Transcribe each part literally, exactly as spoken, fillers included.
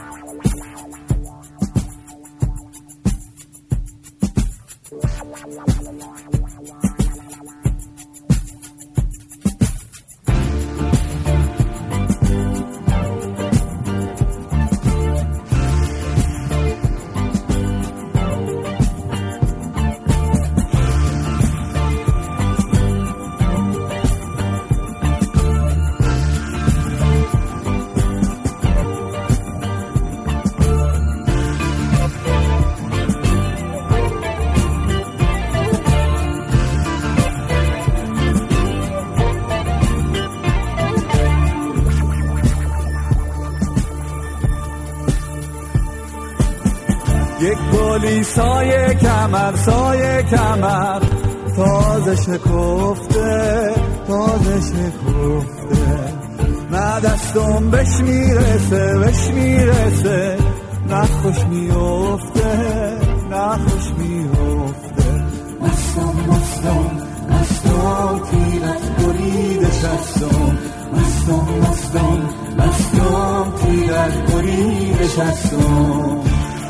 یک گلی سایه کمر سایه کمر تازه شکفته تازه شکفته، نه دستم بهش میرسه بهش میرسه، نه خوش میفته نه خوش میفته. مستم مستم مستم تیرت برید شستم، مستم مستم مستم تیرت برید شستم.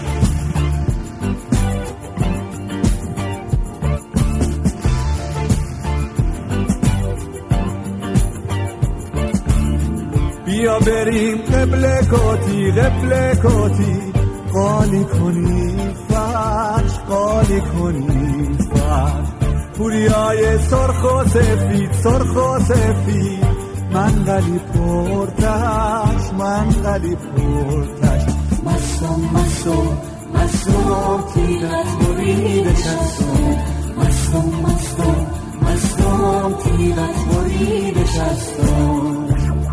بیا بریم قبله کتی قبله کتی، قالی کنی فرش قالی کنی فرش، پوریای سرخ و سفید سرخ و سفید، منقلی پرتش منقلی پرتش. مستم مستم مستم تیرت برید شستم، مستم مستم مستم تیرت برید شستم.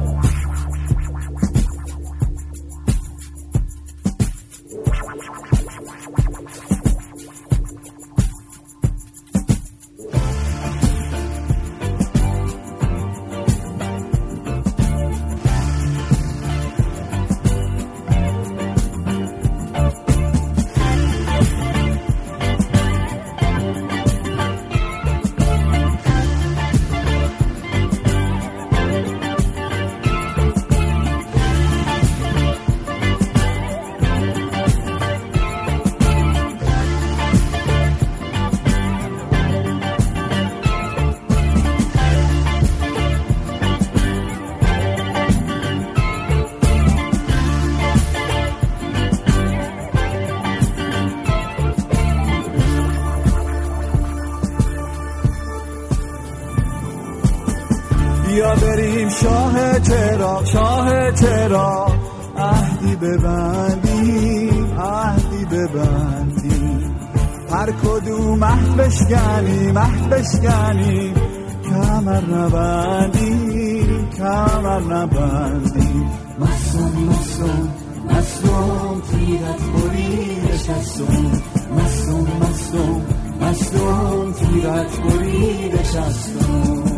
بیا بریم شاه چراغ شاه چراغ، عهدی ببندیم عهدی ببندیم، هر کدوم مهد بشکنیم مهد بشکنیم، کمر نبندیم کمر نبندیم. مستم مستم مستم تیرت برید شستم، مستم مستم مستم تیرت برید شستم.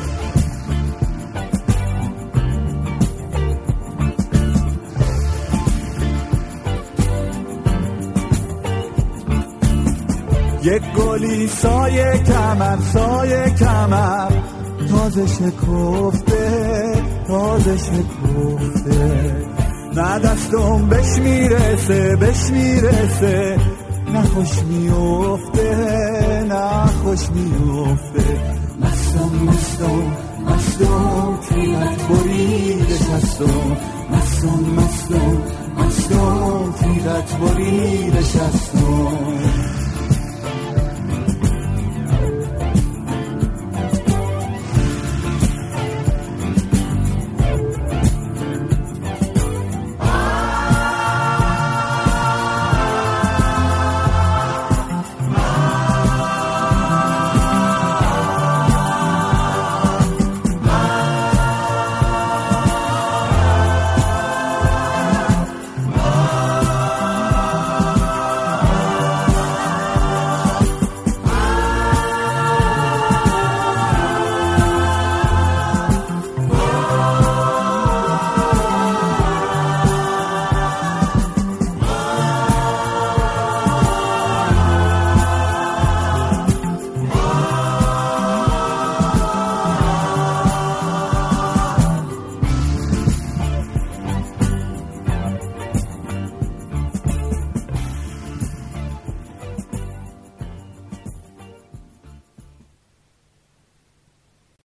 یک گلی سایه کمر سایه کمر تازه شکفته تازه شکفته، نه دستم بهش میرسه بهش میرسه، نه خوش میفته نه خوش میفته. مستم مستم مستم تیرت برید شستم، مستم مستم مستم تیرت برید شستم.